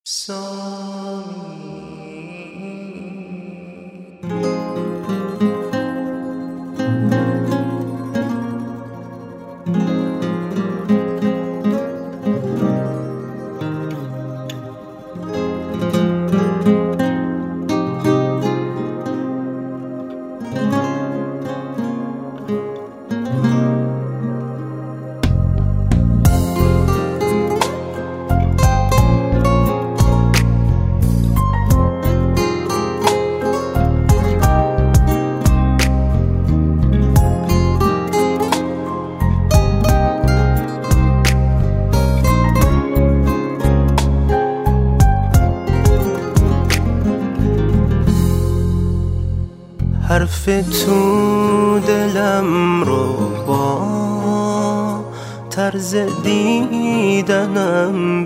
حرف تو دلم رو با طرز دیدنم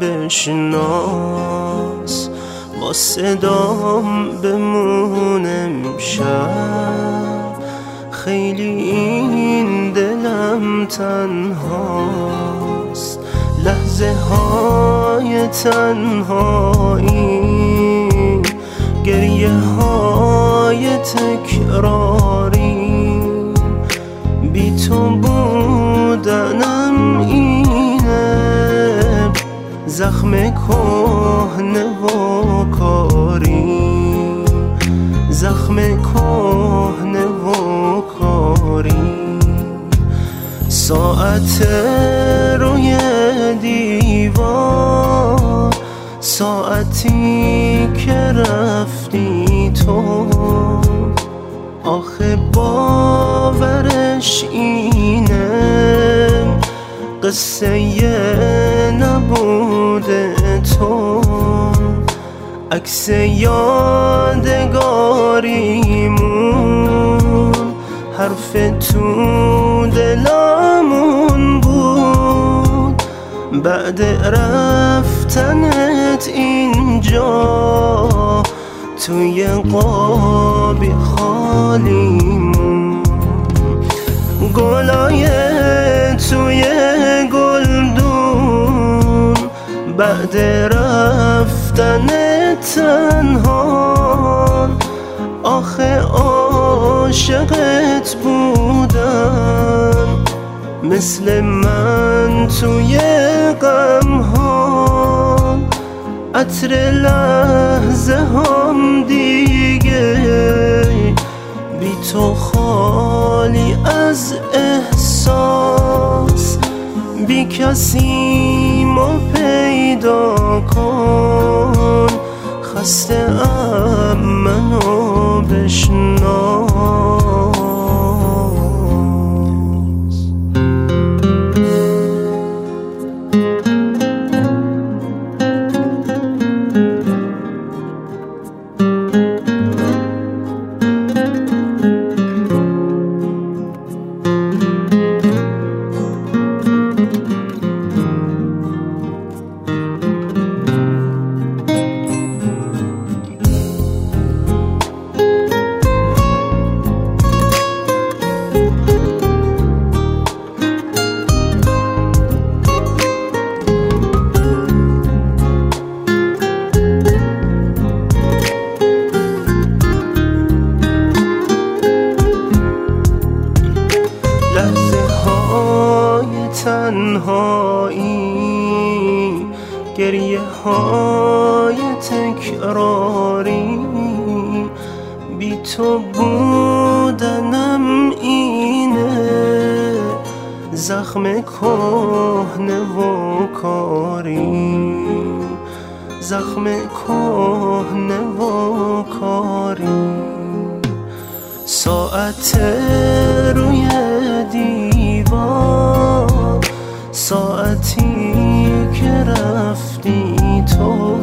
بشناس، با صدام بمون امشب، خیلی این دلم تنهاست. لحظه های تنهایی، گریه های تکراری، بی تو بودنم اینه زخم کهنه و کاری، زخم کهنه و کاری. ساعت روی دیوار، ساعتی که رفتی تو، آخه باورش اینه قصه نبود تو، عکس یادگاریمون، حرف تو دلمون بود. بعد رفتنت اینجا توی قابی خالیمون، گلای توی گلدون، بعد رفتنت تنها، آخه عاشقت بودن مثل من توی غمها، عطر لحظه هم دیگه بی تو خالی از احساس. بی کسی ما پیدا کن، خسته ام منو بشناس. تنهایی، گریه های تکراری، بی تو بودنم اینه زخم کهنه و کاری، زخم کهنه و کاری. ساعت روی دیوار، ساعتی که رفتی تو،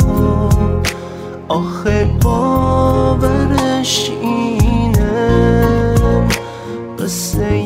آخه باورش اینه قصه